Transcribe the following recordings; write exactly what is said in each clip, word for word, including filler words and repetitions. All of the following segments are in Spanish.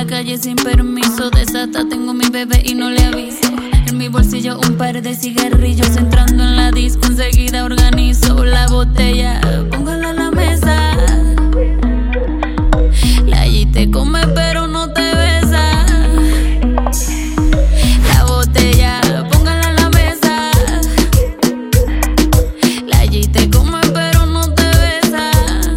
la calle sin permiso. Desata, tengo mi bebé y no le aviso. En mi bolsillo un par de cigarrillos. Entrando en la disco enseguida organizo la botella, póngala a la mesa. La G te come pero no te besa. La botella, póngala a la mesa. La G te come pero no te besa.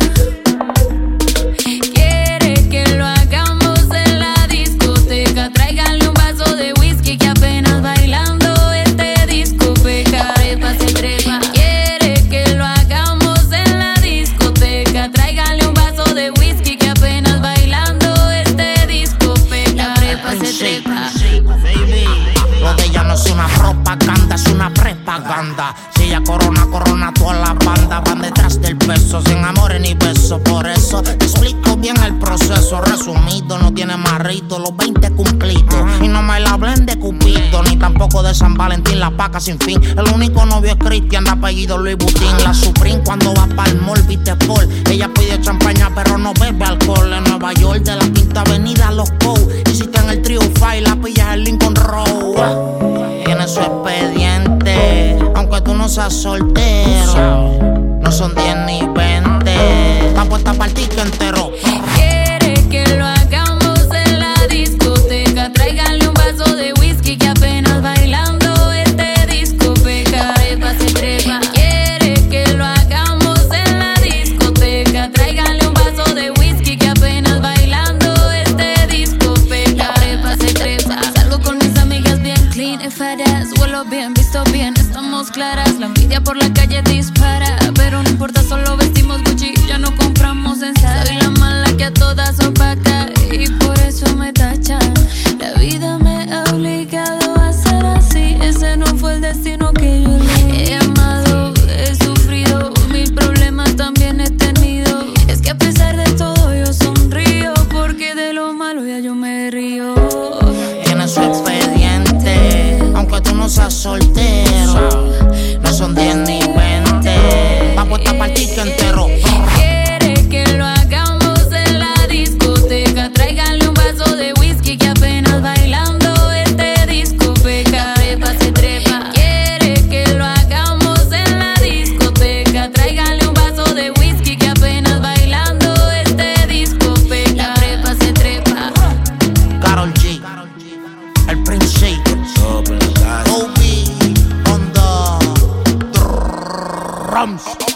Quiere que lo hagamos en la discoteca. Tráiganle un vaso de whisky que apenas bailando este disco peca. Trepa se trepa. Quiere que lo hagamos en la discoteca. Tráiganle un vaso de whisky que apenas bailando este disco peca. Trepa se trepa. Baby, lo de ella no es una propaganda, es una prepaganda. Si ella corona, corona toda la banda. Van detrás del peso, sin amores ni besos. Por eso te explico bien el proceso. Resumido, no tiene marrito, los veinte cumplidos. Y no me la hablen de Cupido, ni tampoco de San Valentín, la paca sin fin. El único novio es Cristian, de apellido Louis Vuitton. La Supreme cuando va pa'l mall, viste Paul. Ella pide champaña pero no bebe alcohol. En Nueva York, de la Quinta Avenida, Los Cow. Y si está en el Trio Five, la pillas en Lincoln Road. Tiene su expediente, aunque tú no seas soltero. No son diez ni veinte, está puesta para el ticket entero. Quiere que lo hagamos en la discoteca. Tráiganle un vaso de whisky que apenas bailando este disco peca. Trepa se trepa. Quiere que lo hagamos en la discoteca. Tráiganle un vaso de whisky que apenas bailando este disco peca. Trepa se trepa. Salgo con mis amigas bien clean y fadas. Huelo bien, visto bien, estamos claras. La envidia por la calle dispara, pero no importa, solo vestimos Gucci, ya no compramos en Zara. Soy la mala que a todas opaca y por eso me tachan. La vida me ha obligado a ser así. Ese no fue el destino que yo elegí. He amado, he sufrido, mil problemas también he tenido. Es que a pesar de todo yo sonrío, porque de lo malo ya yo me río. Tiene su expediente, aunque tú no seas soltero. No son diez ni veinte, está puesta para el ticket entero. Quiere que lo hagamos en la discoteca. Tráiganle un vaso de whisky que apenas bailando este disco peca. Trepa se trepa. Quiere que lo hagamos en la discoteca. Tráiganle un vaso de whisky que apenas bailando este disco peca. Trepa se trepa. Karol G, el Prince, Obi on the drums.